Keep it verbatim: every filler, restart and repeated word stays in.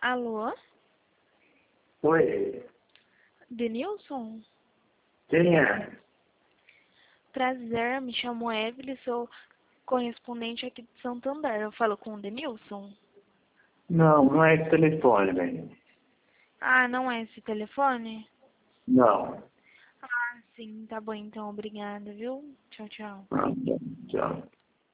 Alô? Oi, Denilson? quem é? Prazer, me chamo Evelyn, sou correspondente aqui de Santander. Eu falo com o Denilson? Não, não é esse telefone, bem. Ah, não é esse telefone? Não. Ah, sim, tá bom então, obrigada, viu? Tchau, tchau. Ah, tchau.